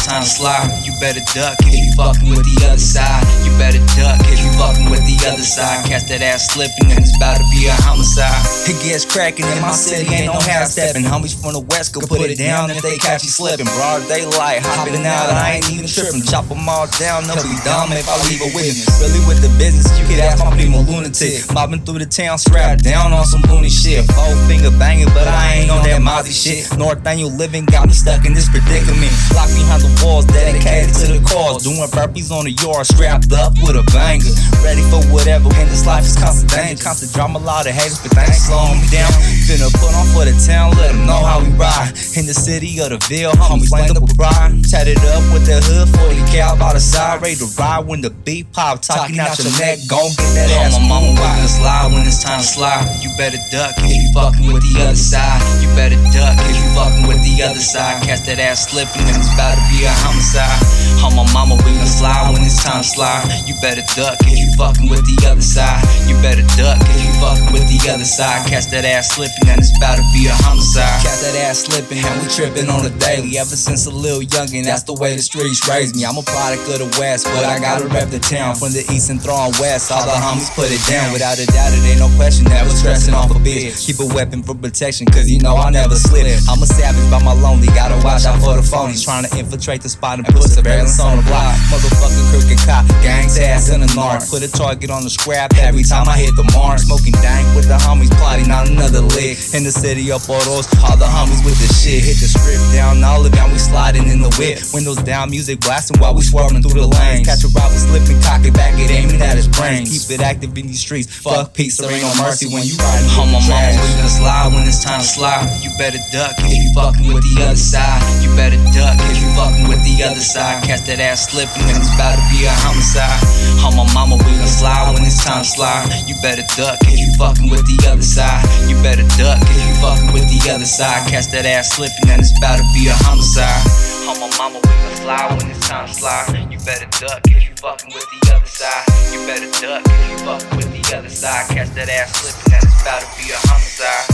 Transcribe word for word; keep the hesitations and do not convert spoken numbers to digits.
time to slide. You better duck if you fucking with the other side. You better duck if you fucking with the other side. Catch that ass slipping and it's about to be a homicide. It gets cracking in my city, ain't no half stepping. Homies from the west go put it down if they catch you slipping. Broad daylight, hopping out, I ain't even tripping. Chop them all down, they'll be dumb if I leave a witness. Really with the business, you could ask my primo lunatic. Mobbing through the town, strapped down on some loony shit. Four finger banging, but I ain't on that Mozzie shit. North Annual living got me stuck in this predicament. Locked behind the walls, dedicated to the cause. Doing burpees on the yard, strapped up with a banger. Ready for whatever, and this life is constant danger. Constant drama, a lot of haters, but they ain't slowing me down. Finna put on for the town, let them know how we ride. In the city of the Ville, homies lined up with pride. Tatted up with the hood, forty cal by the side. Ready to ride when the beat pop, talking out your neck. Gon' get that ass. On my mama, we gon' slide when it's time to slide. You better duck if you fucking with the other side. You better duck if you fucking with the other side. Catch that ass slipping and it's about to be a homicide. On my mama, we gon' slide when it's time to slide. You better duck if you fucking with the other side. You better duck if you fucking with the other side. Catch that ass slipping and it's about to be a homicide. Catch that ass slipping and we tripping on the daily. Ever since a little youngin', that's the way the streets raised me. I'm a product of the west, but I gotta rep the town. From the east and throwing west, all the homies put it down. Without a doubt, it ain't no question, never stressing off a bitch. Keep a weapon for protection, cause you know I never slip. I'm a savage by my lonely, gotta watch out for the phonies. Trying to infiltrate the spot and put surveillance on the block. Motherfucker crooked cop, gang's ass in the north. Put a target on the scrap every time I hit the mark. Smoking dank with the homies, plotting on another lick. In the city of photos, all the homies with the shit. Hit the strip down, all of down, we sliding in the whip. Windows down, music blasting while we swerving through the lanes. Catch a rival slipping, cock it back, it aiming at his brains. Keep it active in these streets, fuck peace, there ain't no mercy when you riding. On my mama, we gon' slide when it's time to slide. You better duck if you fucking with the other side. You better duck if you fucking with the other side. Catch that ass slipping and it's about to be a homicide. On my mama, we gon' slide when it's time to slide. You better duck if you fucking with the other side. You better duck if you fucking with the other side. Catch that ass slipping and it's about to be a homicide. On my mama, we gon' slide when it's time to slide. You better duck if you fucking with the other side. You better duck if you fucking with the other side. Catch that ass slipping and it's about to be a homicide.